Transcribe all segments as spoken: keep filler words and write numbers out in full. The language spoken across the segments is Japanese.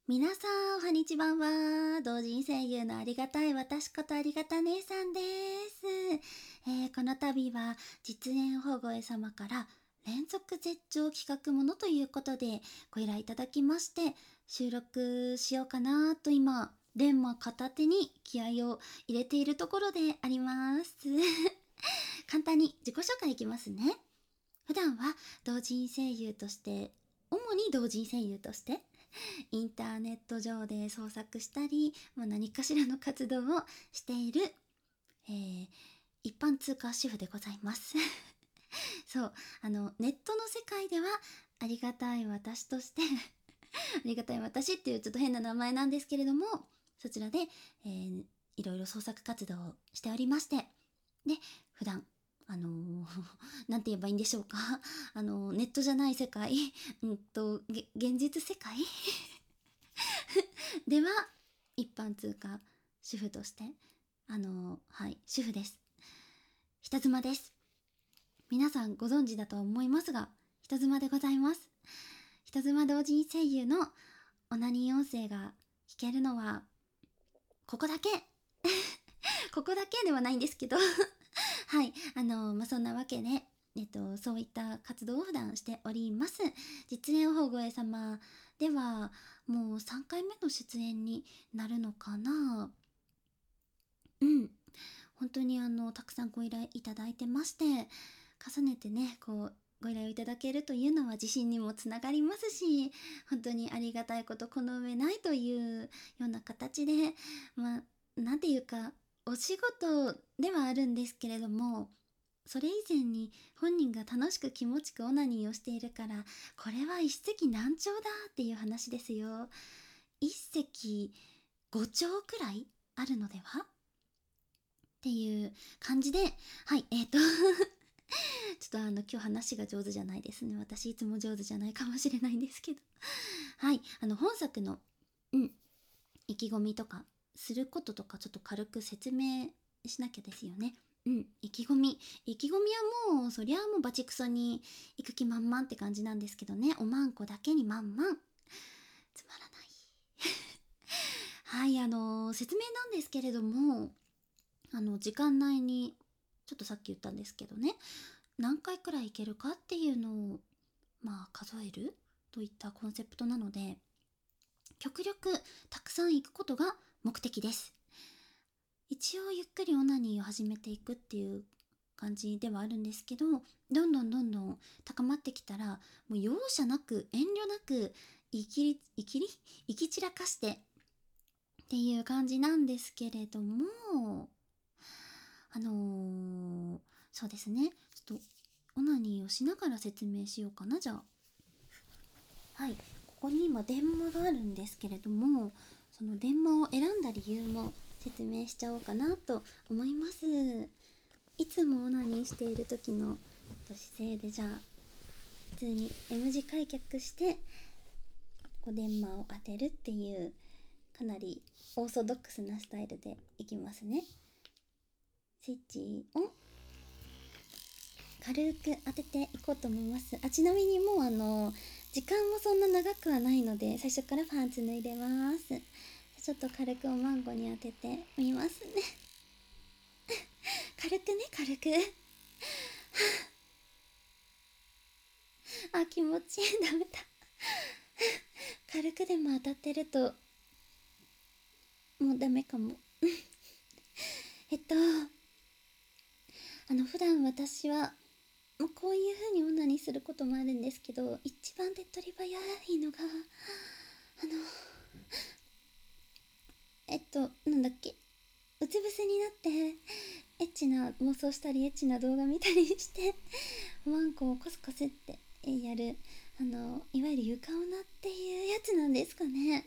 皆さん、おはにちばんは。同人声優のありがたい私ことありがた姉さんです。えーこの度は実演保護絵様から連続絶頂企画ものということでご依頼いただきまして収録しようかなと今、レンマ片手に気合を入れているところであります。簡単に自己紹介いきますね。普段は同人声優として、主に同人声優としてインターネット上で創作したり、まあ、何かしらの活動をしている、えー一般通貨主婦でございます。そうあのネットの世界ではありがたい私としてありがたい私っていうちょっと変な名前なんですけれども、そちらで、えーいろいろ創作活動をしておりまして、で普段あのー、なんて言えばいいんでしょうか、あのー、ネットじゃない世界うんと現実世界では一般通貨主婦としてあのはい主婦です。人妻です。皆さんご存知だと思いますが、人妻でございます。人妻同人声優のオナニー音声が聞けるのはここだけここだけではないんですけどはいあのまあそんなわけでえっと、そういった活動を普段しております。実演保護絵様ではもうさんかいめの出演になるのかな。うん本当にあのたくさんご依頼いただいてまして、重ねてねこうご依頼をいただけるというのは自信にもつながりますし、本当にありがたいことこの上ないというような形で、まあなんていうかお仕事ではあるんですけれども、それ以前に本人が楽しく気持ちくオナニーをしているから、これは一石何鳥だっていう話ですよ。一石五鳥くらいあるのではっていう感じで、はいえーとちょっとあの今日話が上手じゃないですね。私いつも上手じゃないかもしれないんですけどはいあの本作のうん意気込みとかすることとかちょっと軽く説明しなきゃですよね。うん意気込み意気込みはもうそりゃもうバチクソに行く気満々って感じなんですけどね。おまんこだけに満々つまらないはいあの説明なんですけれども、あの時間内にちょっとさっき言ったんですけどね、何回くらい行けるかっていうのをまあ数えるといったコンセプトなので、極力たくさん行くことが目的です。一応ゆっくりオナニーを始めていくっていう感じではあるんですけど、どんどんどんどん高まってきたらもう容赦なく遠慮なくいきりいきりいき散らかしてっていう感じなんですけれども、あのー、そうですねちょっとオナニーをしながら説明しようかな。じゃあはいここに今電話があるんですけれども、その電話を選んだ理由も説明しちゃおうかなと思います。いつもオナニーしている時の姿勢で、じゃあ普通に M 字開脚してこう電話を当てるっていうかなりオーソドックスなスタイルでいきますね。スイッチオン。軽く当てていこうと思います。あちなみにもうあの時間もそんな長くはないので最初からパンツ脱いでます。ちょっと軽くおまんこに当ててみますね軽くね軽くあ気持ちいい。ダメだ軽くでも当たってるともうダメかもえっとあの普段私はもうこういう風にオナニーすることもあるんですけど、一番手っ取り早いのがあのえっとなんだっけうつ伏せになってエッチな妄想したりエッチな動画見たりしてワンコをコスコスってやる、あのいわゆる床オナっていうやつなんですかね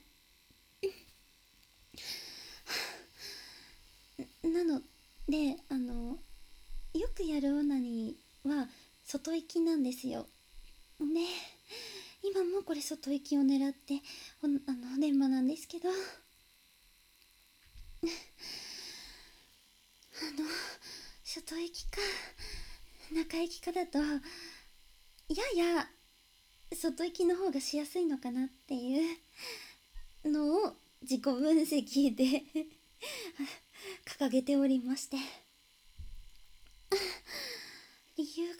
なのであのよくやるオナニーは外行きなんですよ。で今もこれ外行きを狙っておあの電話なんですけど、あの外行きか中行きかだとやや外行きの方がしやすいのかなっていうの自己分析で掲げておりまして、理由が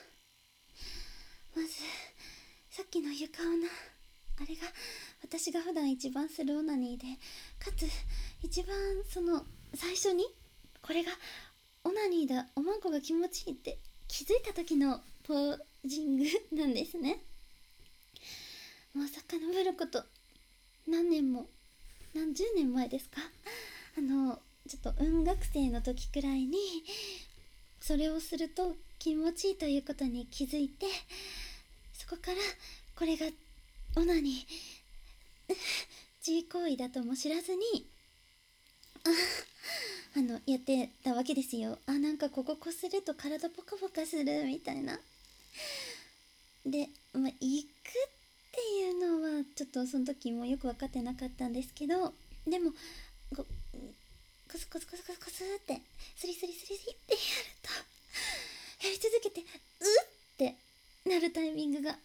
まずさっきの床オナ、あれが私が普段一番するオナニーで、かつ一番その最初にこれがオナニーだ、おまんこが気持ちいいって気づいた時のポージングなんですね。もう遡ること何年も何十年前ですか。あのちょっと運学生の時くらいにそれをすると気持ちいいということに気づいて、そこからこれがオナニー自慰行為だとも知らずにあのやってたわけですよ。あ、なんかこここすると体ポカポカするみたいな。で、まあ、行くっていうのはちょっとその時もよく分かってなかったんですけど、でもこコスコスコスコスコスってスリスリスリスリってやると、やり続けてうってなるタイミングがあって、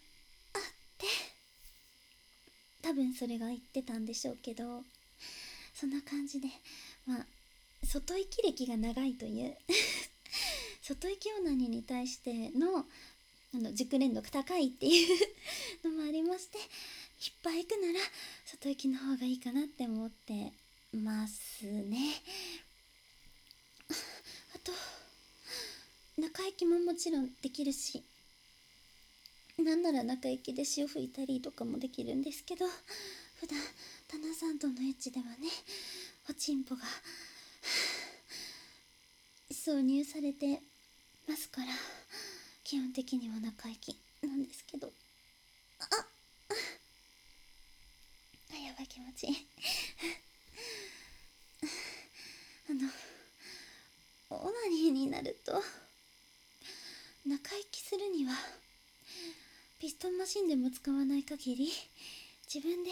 多分それが言ってたんでしょうけど、そんな感じで、まあ外行き歴が長いという外行きオナニーに対してのあの熟練度が高いっていうのもありまして、いっぱい行くなら外行きの方がいいかなって思ってますね。あと中行きももちろんできるし、なんなら中行きで潮吹いたりとかもできるんですけど、普段タナさんとのエッチではね、おちんぽが挿入されてますから、基本的には中行きなんですけど、ああやばい気持ちいいあのオナニーになると中行きするにはピストンマシンでも使わない限り自分で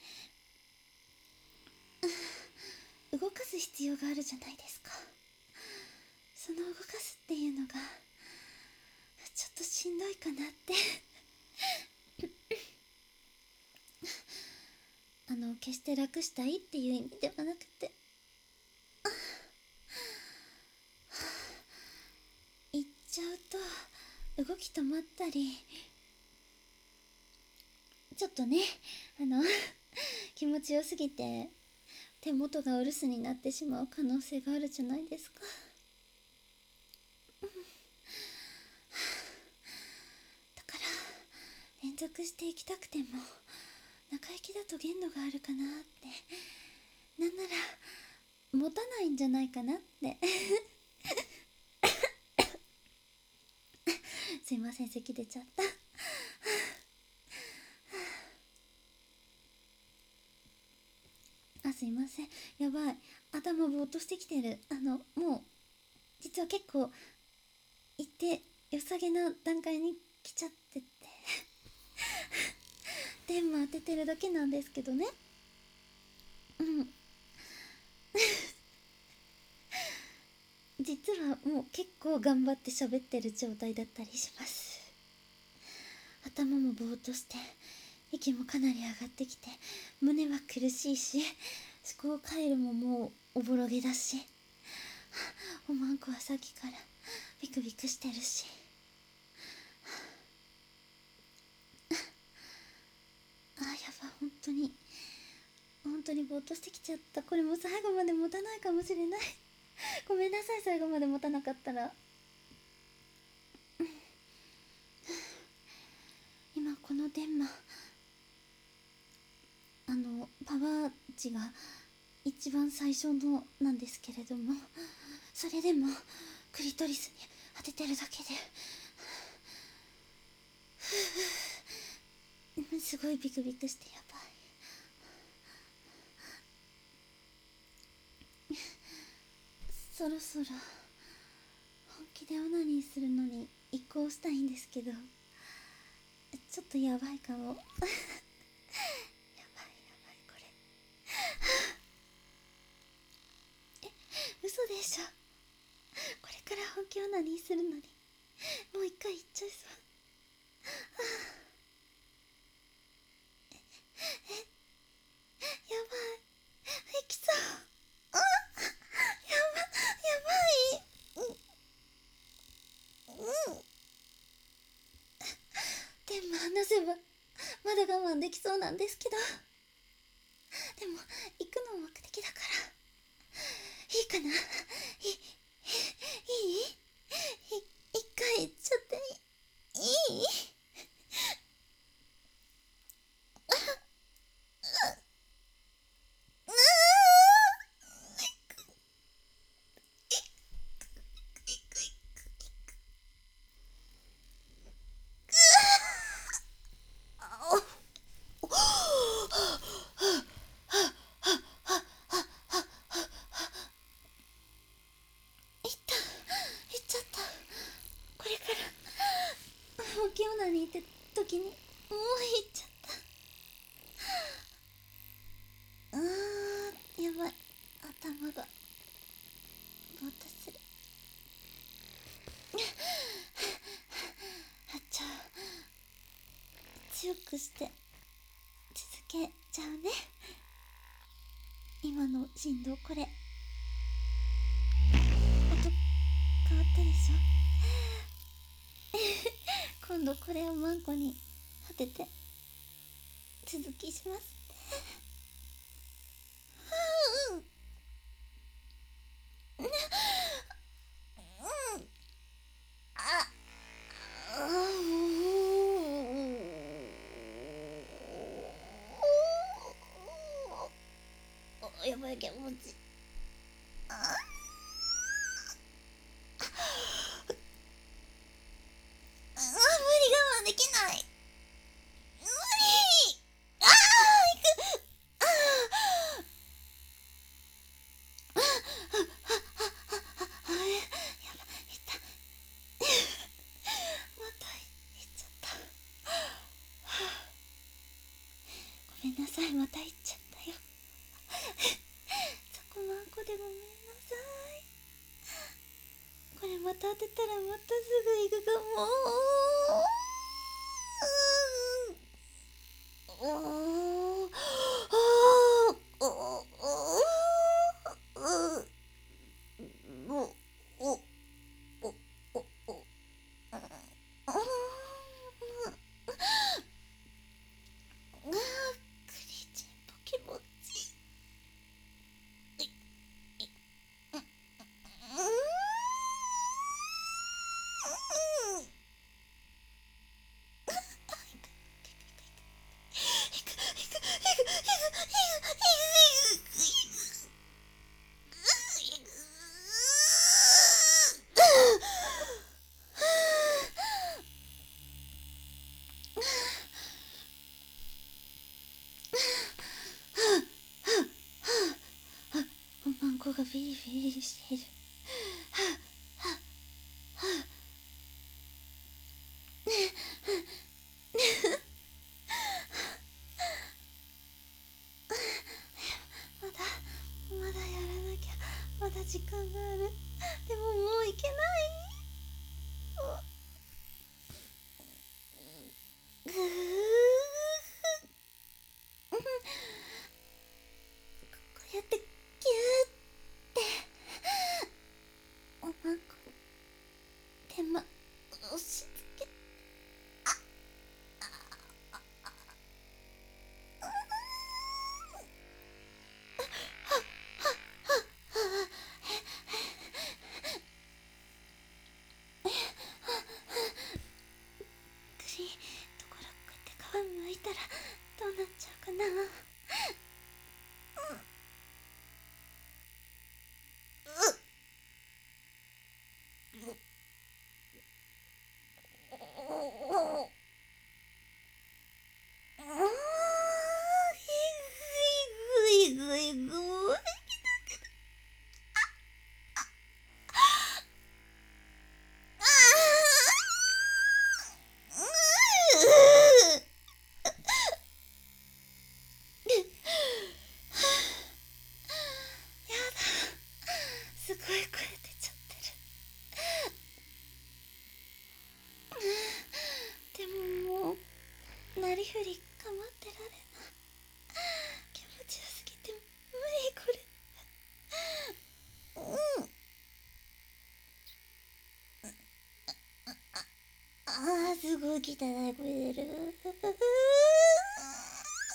動かす必要があるじゃないですか。その動かすっていうのがちょっとしんどいかなってあの決して楽したいっていう意味ではなくて、行っちゃうと動き止まったり、ちょっとねあの気持ちよすぎて手元がお留守になってしまう可能性があるじゃないですか。だから連続していきたくても中行きだと限度があるかなって、なんなら持たないんじゃないかなってすいません、咳出ちゃったあ、すいません、やばい、頭ぼーっとしてきてる。あのもう実は結構行って良さげな段階に来ちゃってて電話当ててるだけなんですけどね。うん実はもう結構頑張って喋ってる状態だったりします。頭もぼーっとして息もかなり上がってきて、胸は苦しいし思考回路ももうおぼろげだし、おまんこはさっきからビクビクしてるし、あーやば、本当に本当にぼーっとしてきちゃった。これも最後まで持たないかもしれないごめんなさい、最後まで持たなかったら。今この電話、あのパワー値が一番最初のなんですけれども、それでもクリトリスに当ててるだけですごいビクビクしてやばいそろそろ本気でオナニーするのに移行したいんですけど、ちょっとやばいかもやばいやばいこれえ嘘でしょ。これから本気オナニーするのにもう一回言っちゃいそう。えやばいそうなんですけど、でも行くの目的だから、いいかな。いいいいい一回行っちゃっていい？大きいオナニーって時にもう行っちゃった。うーん、やばい、頭がぼーっとする。あ、ちょ強くして続けちゃうね。今の振動、これ音変わったでしょ。今度これをマンコに当てて続きします。うんうんああやばい、気持ちああ、無理、我慢できない。無理。ああ、いく。ああ、ああ、やばい、いったまたいっちゃった。ごめんなさい、またいっちゃったよ。そこまんこでごめんなさい。これまた当てたらまたすぐ行くかも。うーん。うーん。ああ。うおおおおおああ。クリチンポ気持ちいい。マンコがビリビリしている。まだまだやらなきゃ、まだ時間がある。でももういけない。ぐーこうやってギューっておまんこ手間押し付け。栗ところこうやって皮むいたらどうなっちゃうかな。ぐいぐいぐいぐい。すごい声出ちゃってる。でももうなりふり構ってられない。気持ちよすぎて無理これ。うんああ、すごい汚い声出る。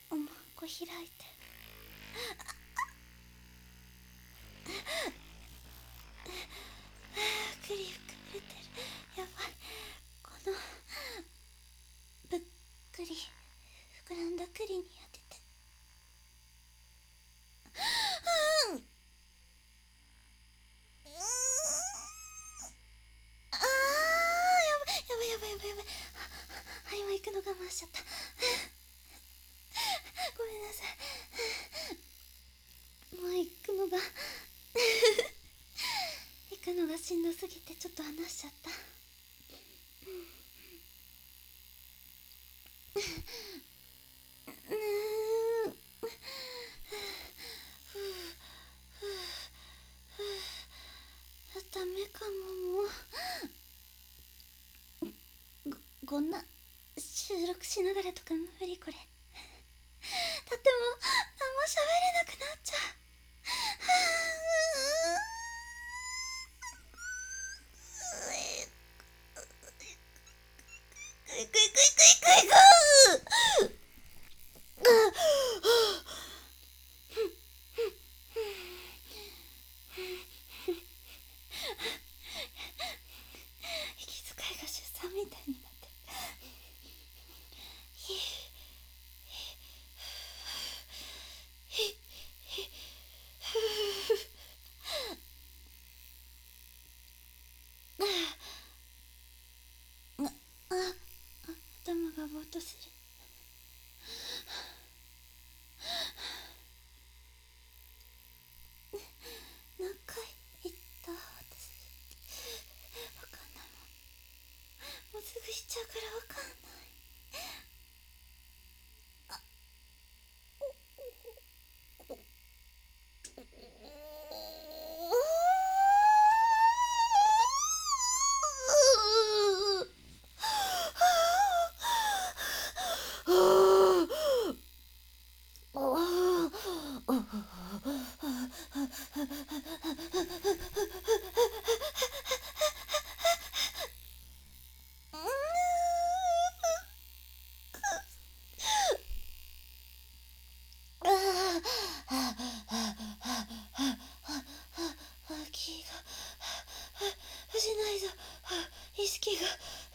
おまんこ開いて、栗膨れてる。やばい。このぶっくり膨らんだ栗に当てて、うん、あー、やばいやばいやばいやばいやばい。あ、今行くの我慢しちゃった。ごめんなさい。もう行くのが行くのがしんどすぎてちょっと離しちゃった。うーん、ダメかも。もうこんな収録しながらとか無理。これだってもう何も喋れなくなっちゃう。くいくいくいくいくいく息遣いが出産みたいになってる。あ、頭がぼーっとする。何回言った私。わかんないもん。もうすぐしちゃうからわかんない。気がしないぞ。意識が。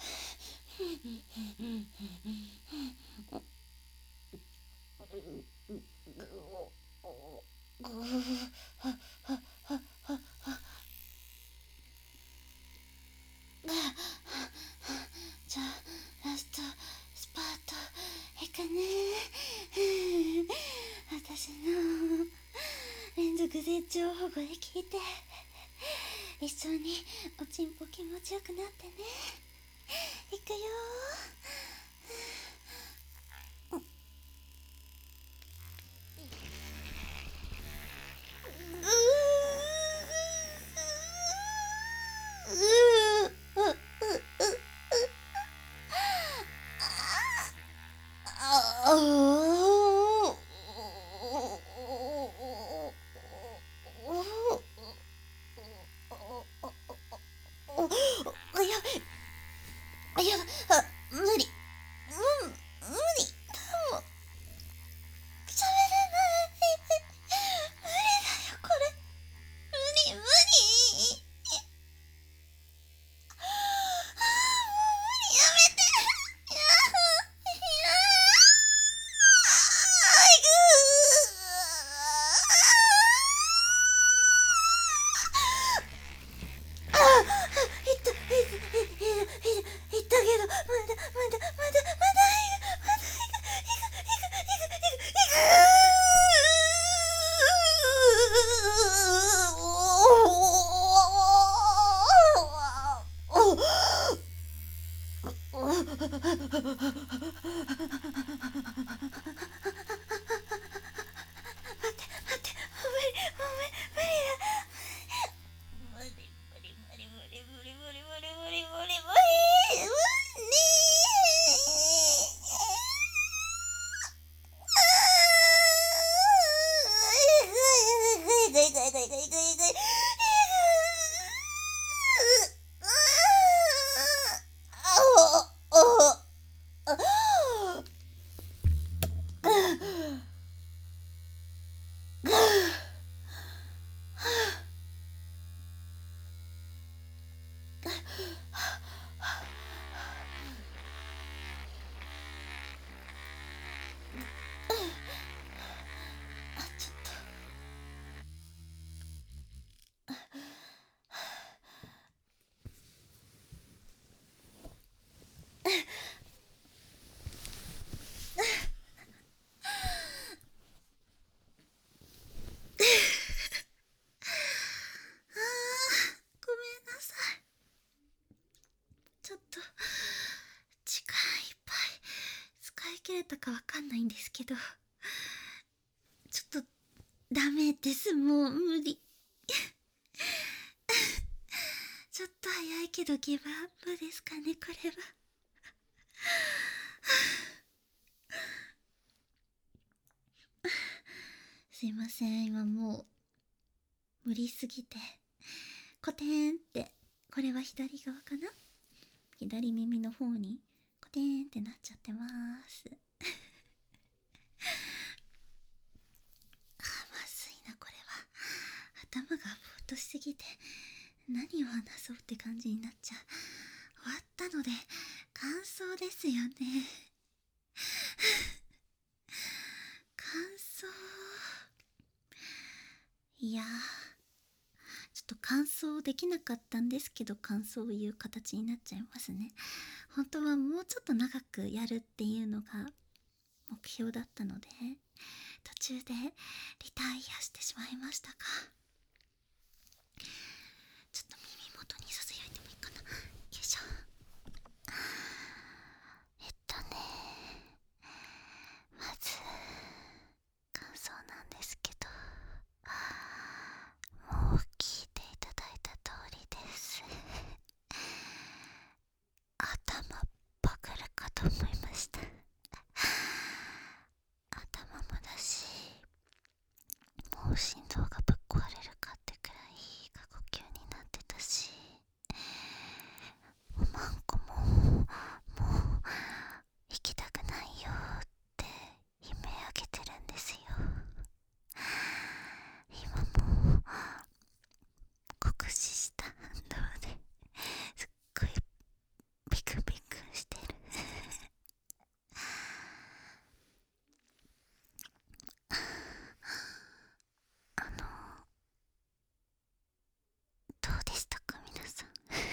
じゃあラストスパートいくね。私の連続絶頂保護で聞いて、一緒におちんぽ気持ちよくなってね。いくよー。やばい、やばい、無理。 たかわかんないんですけど、ちょっとダメです。もう無理。ちょっと早いけどギブアップですかね、これは。すいません、今もう無理すぎてコテーンって、これは左側かな、左耳の方にコテーンってなっちゃってます。あ、まずいなこれは。頭がぼーっとしすぎて何を話そうって感じになっちゃう。終わったので感想ですよね。感想、いやー、ちょっと感想できなかったんですけど、感想を言う形になっちゃいますね。本当はもうちょっと長くやるっていうのが目標だったので、途中でリタイアしてしまいましたが、ちょっと耳元にささやいてもいいかな。よいしょ。えっとね、まず感想なんですけど、もう聞いていただいた通りです。頭バグるかと思いました。頭もだし、もう心臓がぶっ壊れるかってくらい過呼吸になってたし、おまんこももう行きたくないよって悲鳴あげてるんですよ。今もう酷使した反動ですっごいビクビクしてる。あのどうでしたか皆さん。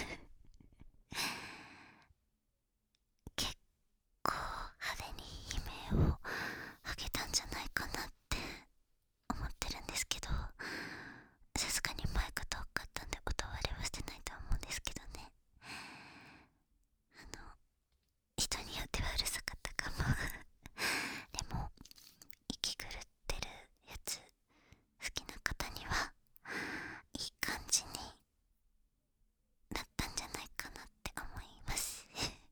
結構派手に悲鳴をあげたんじゃないかなって思ってるんですけど、さすがにマイク遠かったんで音割れはしてないと思うんですけどね。あの人によってはうるさかったかも。でも息狂ってるやつ好きな方にはいい感じになったんじゃないかなって思います。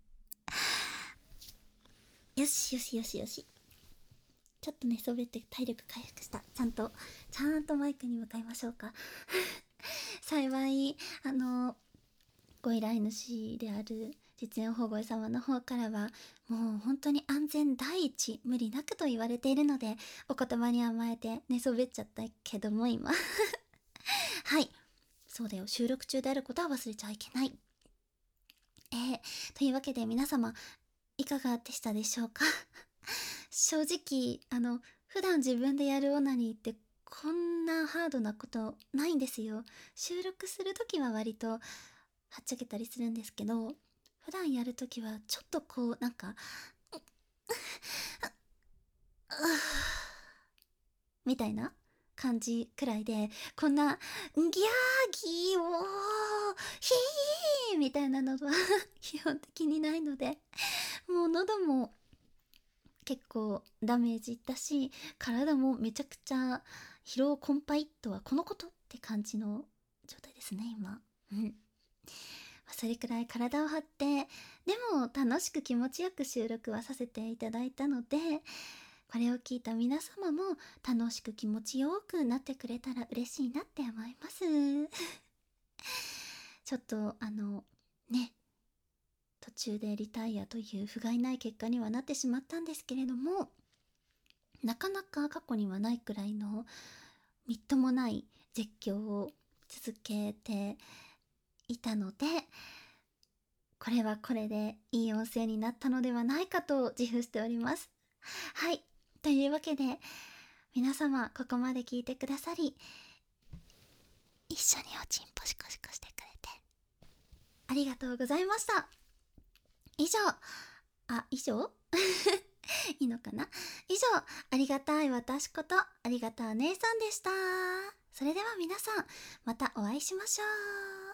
よしよしよしよし。ちょっと寝そべって体力回復した。ちゃんとちゃんとマイクに向かいましょうか。幸いあのご依頼主である実演保護様の方からは、もう本当に安全第一、無理なくと言われているので、お言葉に甘えて寝そべっちゃったけども今はい、そうだよ、収録中であることは忘れちゃいけない。えー、というわけで皆様いかがでしたでしょうか。正直あの普段自分でやるオナニーってこんなハードなことないんですよ。収録するときは割とはっちゃけたりするんですけど、普段やるときはちょっとこうなんかみたいな感じくらいで、こんなギャーギーおーヒーみたいなのは基本的にないので、もう喉も結構ダメージいったし、体もめちゃくちゃ疲労困憊とはこのことって感じの状態ですね今。うんそれくらい体を張って、でも楽しく気持ちよく収録はさせていただいたので、これを聞いた皆様も楽しく気持ちよくなってくれたら嬉しいなって思いますちょっとあのね、途中でリタイアという不甲斐ない結果にはなってしまったんですけれども、なかなか過去にはないくらいのみっともない絶叫を続けていたので、これはこれでいい音声になったのではないかと自負しております。はい、というわけで皆様ここまで聞いてくださり、一緒におちんぽシコシコしてくれてありがとうございました。以上あ以上いいのかな、以上ありがたい私ことありがた姉さんでした。それでは皆さんまたお会いしましょう。